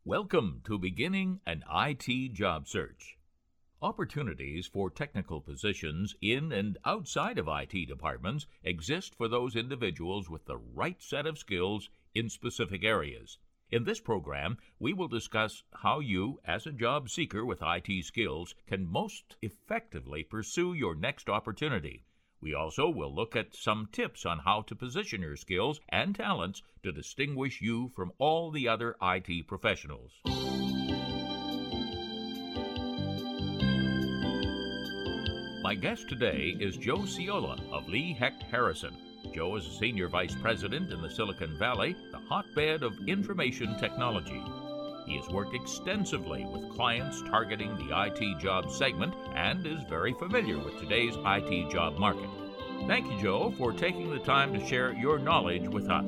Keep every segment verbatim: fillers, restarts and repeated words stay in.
Welcome to Beginning an I T Job Search. Opportunities for technical positions in and outside of I T departments exist for those individuals with the right set of skills in specific areas. In this program, we will discuss how you, as a job seeker with I T skills, can most effectively pursue your next opportunity. We also will look at some tips on how to position your skills and talents to distinguish you from all the other I T professionals. My guest today is Joe Ciola of Lee Hecht Harrison. Joe is a senior vice president in the Silicon Valley, the hotbed of information technology. He has worked extensively with clients targeting the I T job segment and is very familiar with today's I T job market. Thank you, Joe, for taking the time to share your knowledge with us.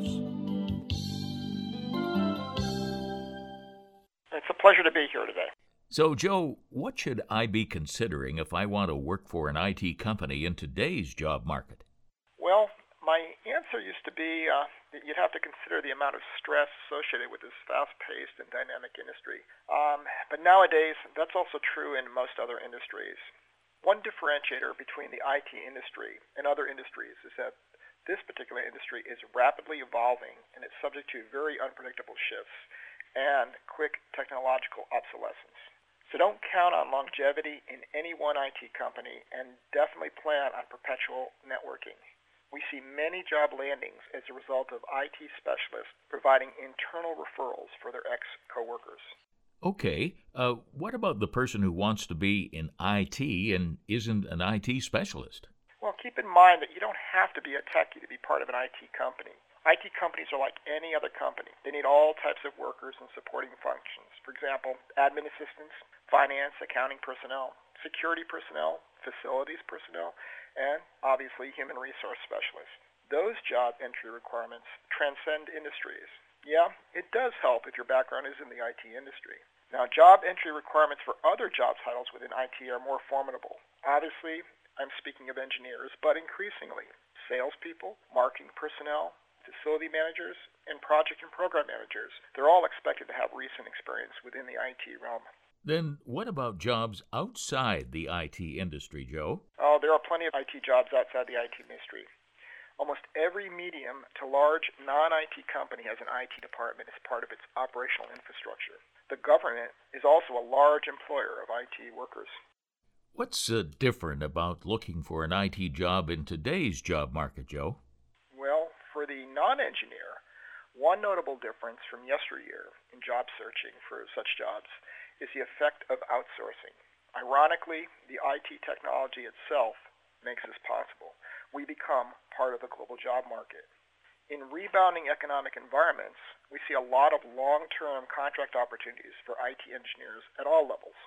It's a pleasure to be here today. So, Joe, what should I be considering if I want to work for an I T company in today's job market? Well, my answer used to be uh, that you'd have to consider the amount of stress associated with this fast-paced and dynamic industry. Um, but nowadays, that's also true in most other industries. One differentiator between the I T industry and other industries is that this particular industry is rapidly evolving and it's subject to very unpredictable shifts and quick technological obsolescence. So don't count on longevity in any one I T company and definitely plan on perpetual networking. We see many job landings as a result of I T specialists providing internal referrals for their ex-coworkers. Okay, uh, what about the person who wants to be in I T and isn't an I T specialist? Well, keep in mind that you don't have to be a techie to be part of an I T company. I T companies are like any other company. They need all types of workers and supporting functions. For example, admin assistants, finance, accounting personnel, security personnel, facilities personnel, and obviously human resource specialists. Those job entry requirements transcend industries. Yeah, it does help if your background is in the I T industry. Now, job entry requirements for other job titles within I T are more formidable. Obviously, I'm speaking of engineers, but increasingly, salespeople, marketing personnel, facility managers, and project and program managers, they're all expected to have recent experience within the I T realm. Then what about jobs outside the I T industry, Joe? Oh, there are plenty of I T jobs outside the I T industry. Almost every medium to large non-I T company has an I T department as part of its operational infrastructure. The government is also a large employer of I T workers. What's uh, different about looking for an I T job in today's job market, Joe? Well, for the non-engineer, one notable difference from yesteryear in job searching for such jobs is the effect of outsourcing. Ironically, the I T technology itself makes this possible. We become part of the global job market. In rebounding economic environments, we see a lot of long-term contract opportunities for I T engineers at all levels.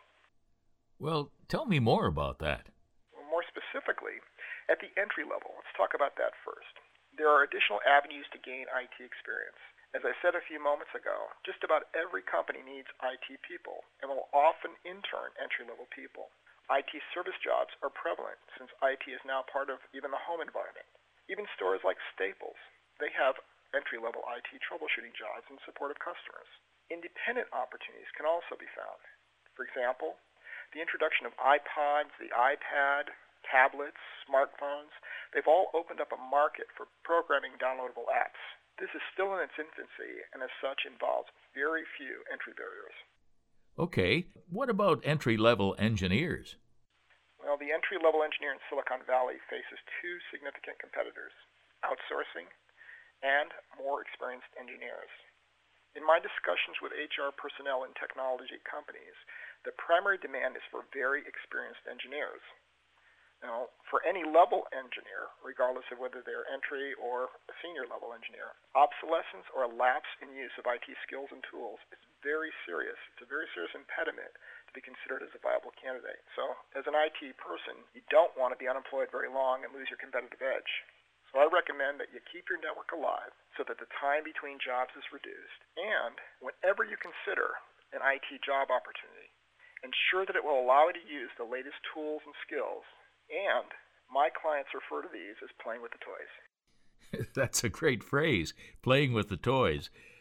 Well, tell me more about that. More specifically, at the entry level, let's talk about that first. There are additional avenues to gain I T experience. As I said a few moments ago, just about every company needs I T people and will often intern entry-level people. I T service jobs are prevalent since I T is now part of even the home environment. Even stores like Staples, they have entry-level I T troubleshooting jobs in support of customers. Independent opportunities can also be found. For example, the introduction of iPods, the iPad, tablets, smartphones, they've all opened up a market for programming downloadable apps. This is still in its infancy and as such involves very few entry barriers. Okay, what about entry-level engineers? Well, the entry-level engineer in Silicon Valley faces two significant competitors, outsourcing and more experienced engineers. In my discussions with H R personnel in technology companies, the primary demand is for very experienced engineers. Now, for any level engineer, regardless of whether they're entry or a senior level engineer, obsolescence or a lapse in use of I T skills and tools is very serious. It's a very serious impediment to be considered as a viable candidate. So, as an I T person, you don't want to be unemployed very long and lose your competitive edge. So I recommend that you keep your network alive so that the time between jobs is reduced. And whenever you consider an I T job opportunity, ensure that it will allow you to use the latest tools and skills. And my clients refer to these as playing with the toys. That's a great phrase, playing with the toys.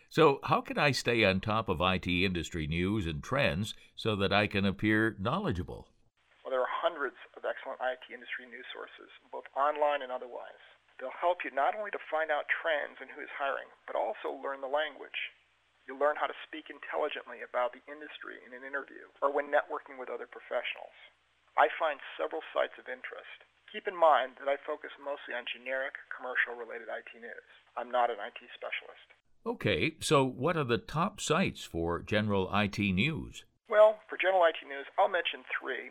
So, how can I stay on top of I T industry news and trends so that I can appear knowledgeable? Well, there are hundreds of excellent I T industry news sources, both online and otherwise. They'll help you not only to find out trends and who is hiring, but also learn the language. You'll learn how to speak intelligently about the industry in an interview or when networking with other professionals. I find several sites of interest. Keep in mind that I focus mostly on generic, commercial-related I T news. I'm not an I T specialist. Okay, so what are the top sites for general I T news? Well, for general I T news, I'll mention three.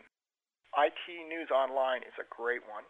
I T News Online is a great one.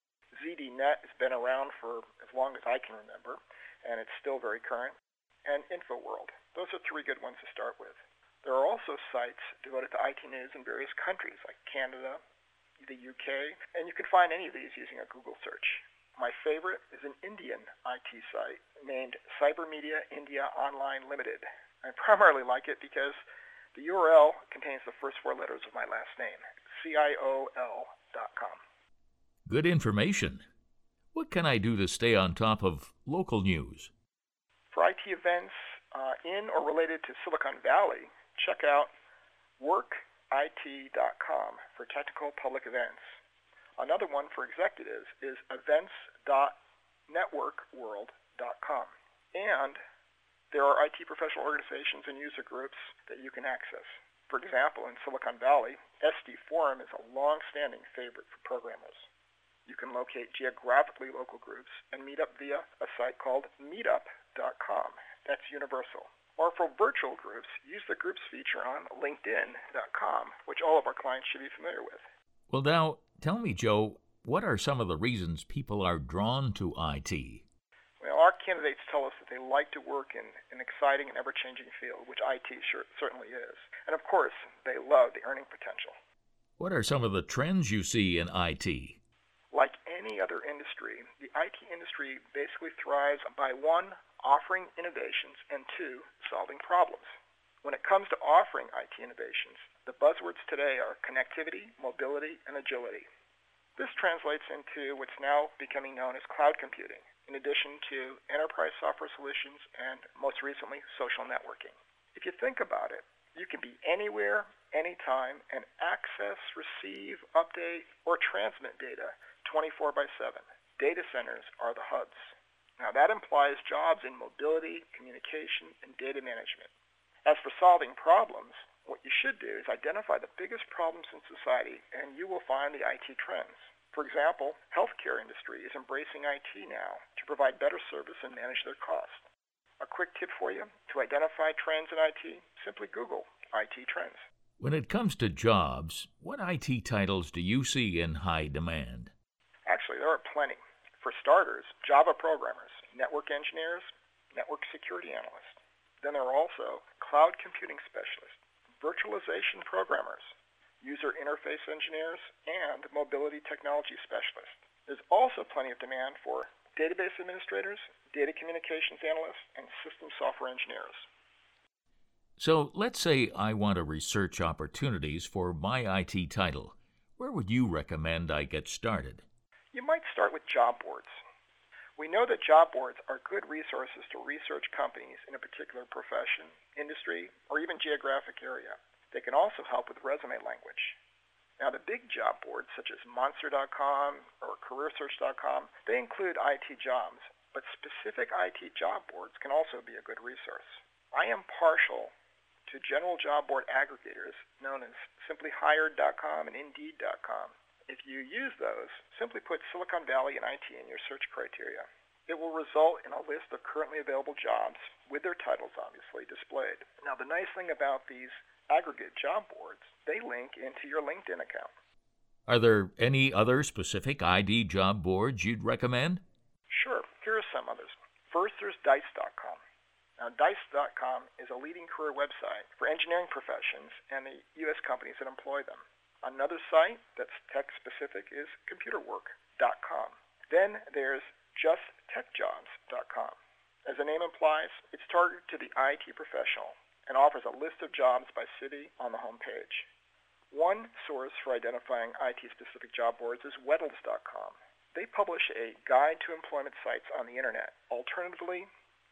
Z D Net has been around for as long as I can remember, and it's still very current. And InfoWorld. Those are three good ones to start with. There are also sites devoted to I T news in various countries like Canada, the U K, and you can find any of these using a Google search. My favorite is an Indian I T site named Cybermedia India Online Limited. I primarily like it because the U R L contains the first four letters of my last name, C I O L dot com. Good information. What can I do to stay on top of local news? For I T events uh, in or related to Silicon Valley, check out work I T dot com for technical public events. Another one for executives is events dot network world dot com. And there are I T professional organizations and user groups that you can access. For example, in Silicon Valley, S D Forum is a long-standing favorite for programmers. You can locate geographically local groups and meet up via a site called meetup dot com. That's universal. Or for virtual groups, use the groups feature on linkedin dot com, which all of our clients should be familiar with. Well, now, tell me, Joe, what are some of the reasons people are drawn to I T? Well, our candidates tell us that they like to work in an exciting and ever-changing field, which I T sure, certainly is. And of course, they love the earning potential. What are some of the trends you see in I T? Like any other industry, the I T industry basically thrives by one, offering innovations, and two, solving problems. When it comes to offering I T innovations, the buzzwords today are connectivity, mobility, and agility. This translates into what's now becoming known as cloud computing, in addition to enterprise software solutions and, most recently, social networking. If you think about it, you can be anywhere, anytime, and access, receive, update, or transmit data twenty-four by seven. Data centers are the hubs. Now that implies jobs in mobility, communication, and data management. As for solving problems, what you should do is identify the biggest problems in society, and you will find the I T trends. For example, healthcare industry is embracing I T now to provide better service and manage their costs. A quick tip for you, to identify trends in I T, simply Google I T trends. When it comes to jobs, what I T titles do you see in high demand? Actually, there are plenty. For starters, Java programmers, network engineers, network security analysts. Then there are also cloud computing specialists, virtualization programmers, user interface engineers, and mobility technology specialists. There's also plenty of demand for database administrators, data communications analysts, and system software engineers. So let's say I want to research opportunities for my I T title. Where would you recommend I get started? You might start with job boards. We know that job boards are good resources to research companies in a particular profession, industry, or even geographic area. They can also help with resume language. Now, the big job boards, such as monster dot com or career search dot com, they include I T jobs, but specific I T job boards can also be a good resource. I am partial to general job board aggregators known as simply hired dot com and indeed dot com. If you use those, simply put Silicon Valley and I T in your search criteria. It will result in a list of currently available jobs, with their titles obviously displayed. Now, the nice thing about these aggregate job boards, they link into your LinkedIn account. Are there any other specific I D job boards you'd recommend? Sure, here are some others. First, there's dice dot com. Now, dice dot com is a leading career website for engineering professions and the U S companies that employ them. Another site that's tech-specific is computerwork dot com. Then there's just tech jobs dot com. As the name implies, it's targeted to the I T professional and offers a list of jobs by city on the home page. One source for identifying I T-specific job boards is weddles dot com. They publish a guide to employment sites on the internet. Alternatively,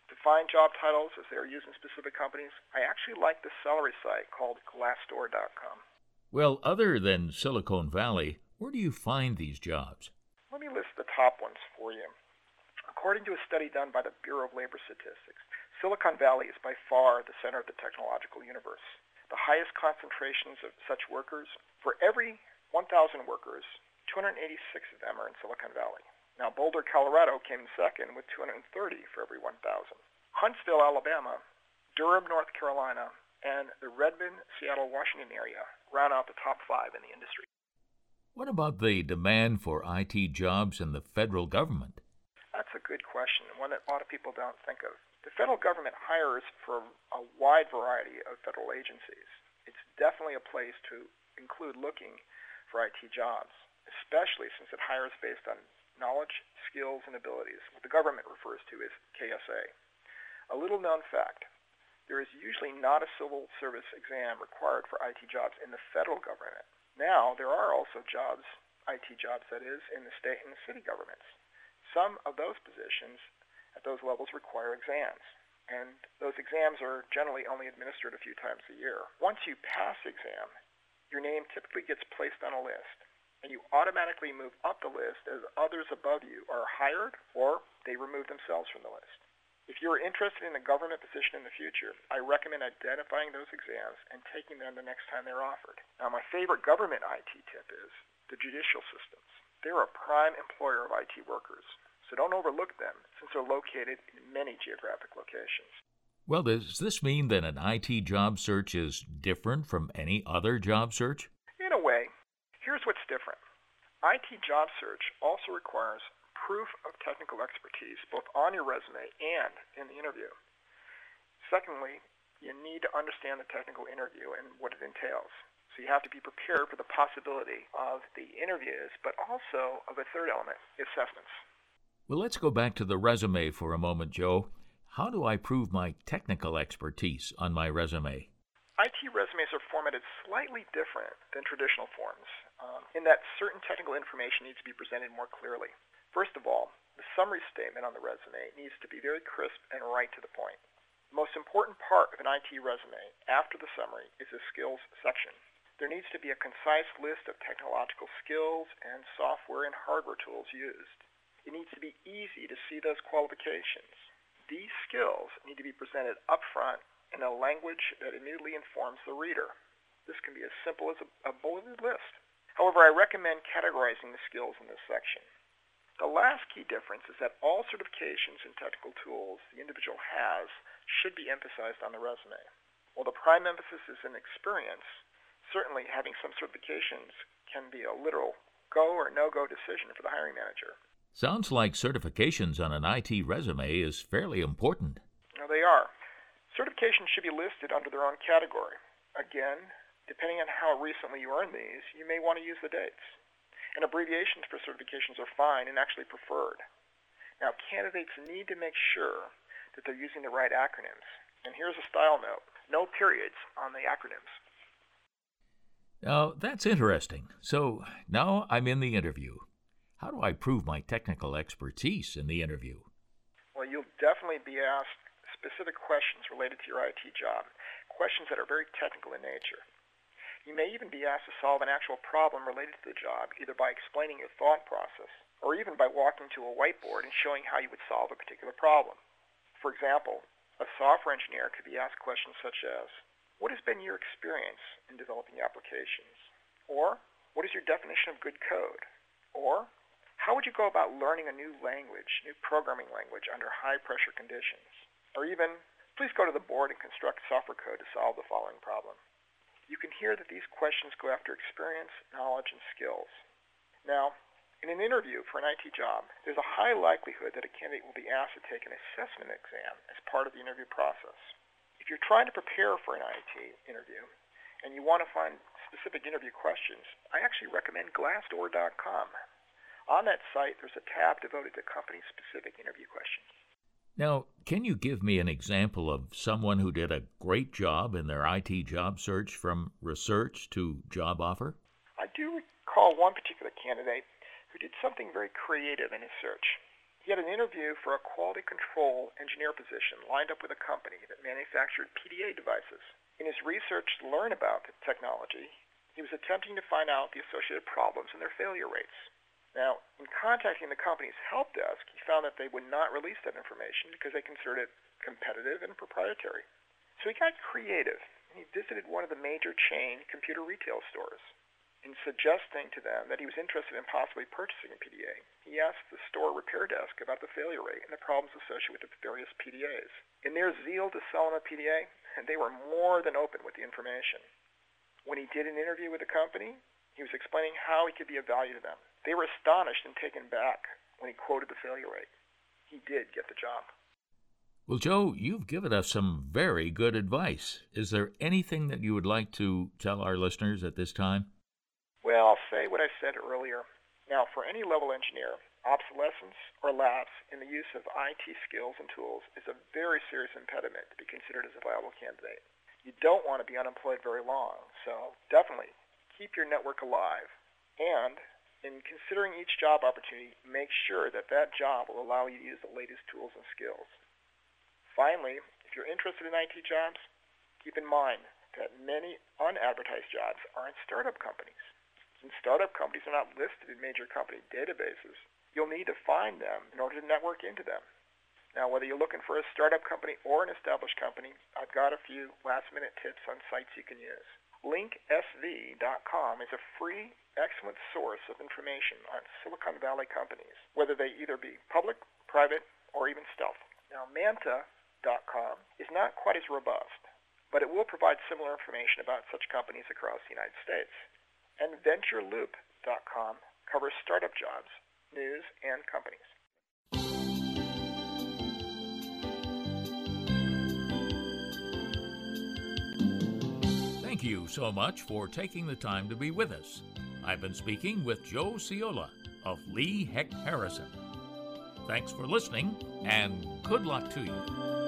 To find job titles as they are used in specific companies, I actually like the salary site called glassdoor dot com. Well, other than Silicon Valley, where do you find these jobs? Let me list the top ones for you. According to a study done by the Bureau of Labor Statistics, Silicon Valley is by far the center of the technological universe. The highest concentrations of such workers, for every one thousand workers, two hundred eighty-six of them are in Silicon Valley. Now, Boulder, Colorado came second with two hundred thirty for every one thousand. Huntsville, Alabama, Durham, North Carolina, and the Redmond, Seattle, Washington area round out the top five in the industry. What about the demand for I T jobs in the federal government? That's a good question, one that a lot of people don't think of. The federal government hires for a wide variety of federal agencies. It's definitely a place to include looking for I T jobs, especially since it hires based on knowledge, skills, and abilities, what the government refers to as K S A. A little known fact, there is usually not a civil service exam required for I T jobs in the federal government. Now, there are also jobs, I T jobs that is, in the state and the city governments. Some of those positions at those levels require exams, and those exams are generally only administered a few times a year. Once you pass the exam, your name typically gets placed on a list, and you automatically move up the list as others above you are hired or they remove themselves from the list. If you're interested in a government position in the future, I recommend identifying those exams and taking them the next time they're offered. Now, my favorite government I T tip is the judicial systems. They're a prime employer of I T workers, so don't overlook them since they're located in many geographic locations. Well, does this mean that an I T job search is different from any other job search? In a way. Here's what's different. I T job search also requires proof of technical expertise both on your resume and in the interview. Secondly, you need to understand the technical interview and what it entails. So you have to be prepared for the possibility of the interviews, but also of a third element, assessments. Well, let's go back to the resume for a moment, Joe. How do I prove my technical expertise on my resume? I T resumes are formatted slightly different than traditional forms, um, in that certain technical information needs to be presented more clearly. First of all, the summary statement on the resume needs to be very crisp and right to the point. The most important part of an I T resume after the summary is the skills section. There needs to be a concise list of technological skills and software and hardware tools used. It needs to be easy to see those qualifications. These skills need to be presented up front in a language that immediately informs the reader. This can be as simple as a, a bulleted list. However, I recommend categorizing the skills in this section. The last key difference is that all certifications and technical tools the individual has should be emphasized on the resume. While the prime emphasis is in experience, certainly having some certifications can be a literal go or no-go decision for the hiring manager. Sounds like certifications on an I T resume is fairly important. Now, they are. Certifications should be listed under their own category. Again, depending on how recently you earned these, you may want to use the dates. And abbreviations for certifications are fine and actually preferred. Now, candidates need to make sure that they're using the right acronyms. And here's a style note. No periods on the acronyms. Now, that's interesting. So now I'm in the interview. How do I prove my technical expertise in the interview? Well, you'll definitely be asked specific questions related to your I T job, questions that are very technical in nature. You may even be asked to solve an actual problem related to the job, either by explaining your thought process, or even by walking to a whiteboard and showing how you would solve a particular problem. For example, a software engineer could be asked questions such as, what has been your experience in developing applications? Or, what is your definition of good code? Or, how would you go about learning a new language, new programming language under high-pressure conditions? Or even, please go to the board and construct software code to solve the following problem. You can hear that these questions go after experience, knowledge, and skills. Now, in an interview for an I T job, there's a high likelihood that a candidate will be asked to take an assessment exam as part of the interview process. If you're trying to prepare for an I T interview and you want to find specific interview questions, I actually recommend glassdoor dot com. On that site, there's a tab devoted to company-specific interview questions. Now, can you give me an example of someone who did a great job in their I T job search from research to job offer? I do recall one particular candidate who did something very creative in his search. He had an interview for a quality control engineer position lined up with a company that manufactured P D A devices. In his research to learn about the technology, he was attempting to find out the associated problems and their failure rates. Now, in contacting the company's help desk, he found that they would not release that information because they considered it competitive and proprietary. So he got creative, and he visited one of the major chain computer retail stores. In suggesting to them that he was interested in possibly purchasing a P D A, he asked the store repair desk about the failure rate and the problems associated with the various P D As. In their zeal to sell him a P D A, they were more than open with the information. When he did an interview with the company, he was explaining how he could be of value to them. They were astonished and taken back when he quoted the failure rate. He did get the job. Well, Joe, you've given us some very good advice. Is there anything that you would like to tell our listeners at this time? Well, I'll say what I said earlier. Now, for any level engineer, obsolescence or lapse in the use of I T skills and tools is a very serious impediment to be considered as a viable candidate. You don't want to be unemployed very long, so definitely keep your network alive. And in considering each job opportunity, make sure that that job will allow you to use the latest tools and skills. Finally, if you're interested in I T jobs, keep in mind that many unadvertised jobs are in startup companies. Since startup companies are not listed in major company databases, you'll need to find them in order to network into them. Now, whether you're looking for a startup company or an established company, I've got a few last-minute tips on sites you can use. Link S V dot com is a free, excellent source of information on Silicon Valley companies, whether they either be public, private, or even stealth. Now, Manta dot com is not quite as robust, but it will provide similar information about such companies across the United States. And Venture Loop dot com covers startup jobs, news, and companies. Thank you so much for taking the time to be with us. I've been speaking with Joe Ciola of Lee Hecht Harrison. Thanks for listening, and good luck to you.